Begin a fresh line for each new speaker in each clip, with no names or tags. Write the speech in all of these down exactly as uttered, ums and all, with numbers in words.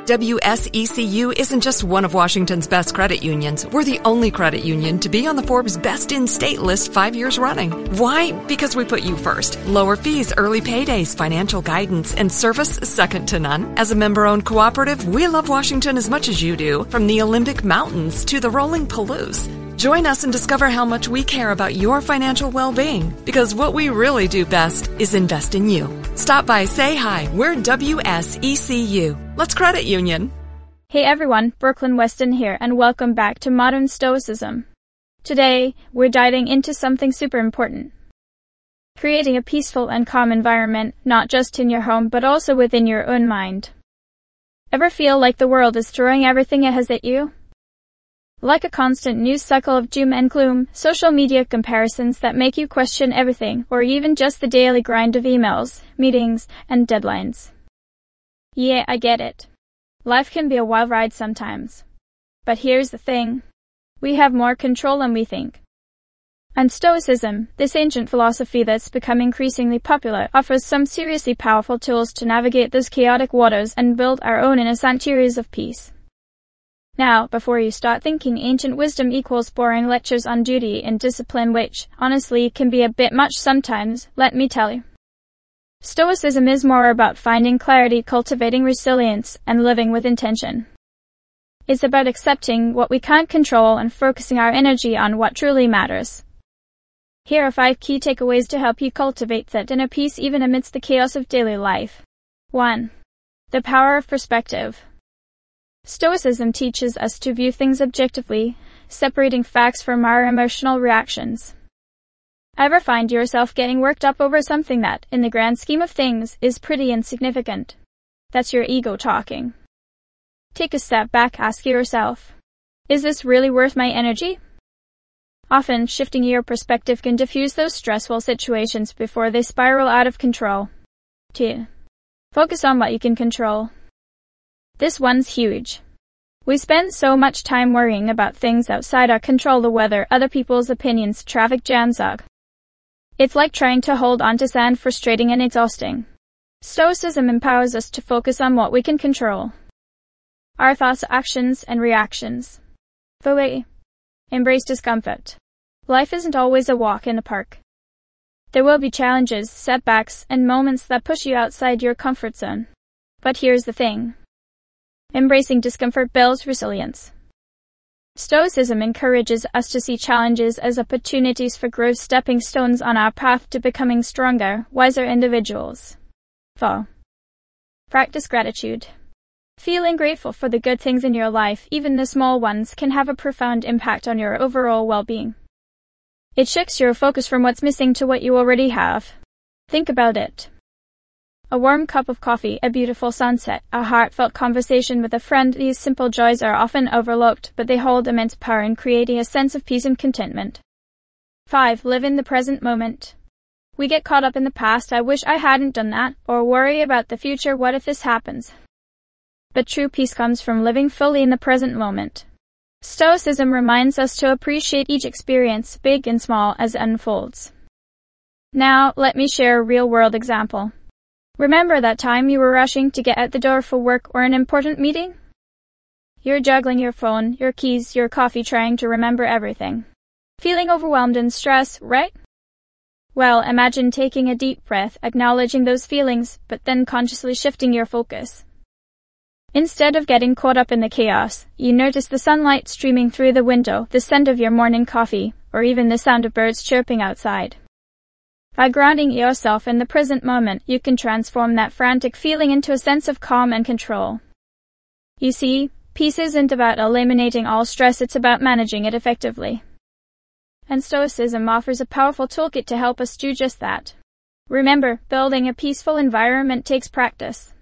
W S E C U isn't just one of Washington's best credit unions. We're the only credit union to be on the Forbes Best in State list five years running. Why? Because we put you first. Lower fees, early paydays, financial guidance, and service second to none. As a member-owned cooperative, we love Washington as much as you do, from the Olympic Mountains to the rolling Palouse. Join us and discover how much we care about your financial well-being, because what we really do best is invest in you. Stop by, say hi. We're W S E C U. Let's credit union.
Hey everyone, Brooklyn Weston here, and welcome back to Modern Stoicism. Today, we're diving into something super important. Creating a peaceful and calm environment, not just in your home, but also within your own mind. Ever feel like the world is throwing everything it has at you? Like a constant news cycle of doom and gloom, social media comparisons that make you question everything, or even just the daily grind of emails, meetings, and deadlines. Yeah, I get it. Life can be a wild ride sometimes. But here's the thing. We have more control than we think. And Stoicism, this ancient philosophy that's become increasingly popular, offers some seriously powerful tools to navigate those chaotic waters and build our own inner sanctuaries of peace. Now, before you start thinking ancient wisdom equals boring lectures on duty and discipline, which, honestly, can be a bit much sometimes, let me tell you. Stoicism is more about finding clarity, cultivating resilience, and living with intention. It's about accepting what we can't control and focusing our energy on what truly matters. Here are five key takeaways to help you cultivate that inner peace even amidst the chaos of daily life. one. The power of perspective. Stoicism teaches us to view things objectively, separating facts from our emotional reactions. Ever find yourself getting worked up over something that, in the grand scheme of things, is pretty insignificant? That's your ego talking. Take a step back, ask yourself, is this really worth my energy? Often, shifting your perspective can diffuse those stressful situations before they spiral out of control. two. Focus on what you can control. This one's huge. We spend so much time worrying about things outside our control, the weather, other people's opinions, traffic jams, ugh. It's like trying to hold on to sand, frustrating and exhausting. Stoicism empowers us to focus on what we can control. Our thoughts, actions, and reactions. three. Embrace discomfort. Life isn't always a walk in the park. There will be challenges, setbacks, and moments that push you outside your comfort zone. But here's the thing. Embracing discomfort builds resilience. Stoicism encourages us to see challenges as opportunities for growth, stepping stones on our path to becoming stronger, wiser individuals. four. Practice gratitude. Feeling grateful for the good things in your life, even the small ones, can have a profound impact on your overall well-being. It shifts your focus from what's missing to what you already have. Think about it. A warm cup of coffee, a beautiful sunset, a heartfelt conversation with a friend, these simple joys are often overlooked, but they hold immense power in creating a sense of peace and contentment. five. Live in the present moment. We get caught up in the past, I wish I hadn't done that, or worry about the future, what if this happens? But true peace comes from living fully in the present moment. Stoicism reminds us to appreciate each experience, big and small, as it unfolds. Now, let me share a real-world example. Remember that time you were rushing to get out the door for work or an important meeting? You're juggling your phone, your keys, your coffee, trying to remember everything. Feeling overwhelmed and stressed, right? Well, imagine taking a deep breath, acknowledging those feelings, but then consciously shifting your focus. Instead of getting caught up in the chaos, you notice the sunlight streaming through the window, the scent of your morning coffee, or even the sound of birds chirping outside. By grounding yourself in the present moment, you can transform that frantic feeling into a sense of calm and control. You see, peace isn't about eliminating all stress, it's about managing it effectively. And Stoicism offers a powerful toolkit to help us do just that. Remember, building a peaceful environment takes practice.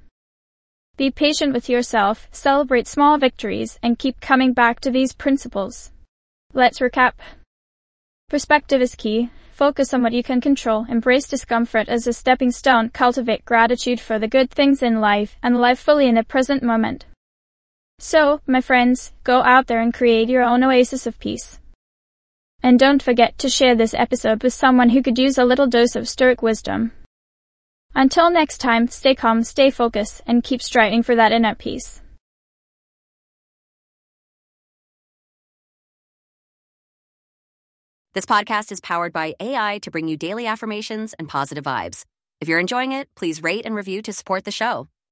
Be patient with yourself, celebrate small victories, and keep coming back to these principles. Let's recap. Perspective is key. Focus on what you can control, embrace discomfort as a stepping stone, cultivate gratitude for the good things in life, and live fully in the present moment. So, my friends, go out there and create your own oasis of peace. And don't forget to share this episode with someone who could use a little dose of Stoic wisdom. Until next time, stay calm, stay focused, and keep striving for that inner peace.
This podcast is powered by A I to bring you daily affirmations and positive vibes. If you're enjoying it, please rate and review to support the show.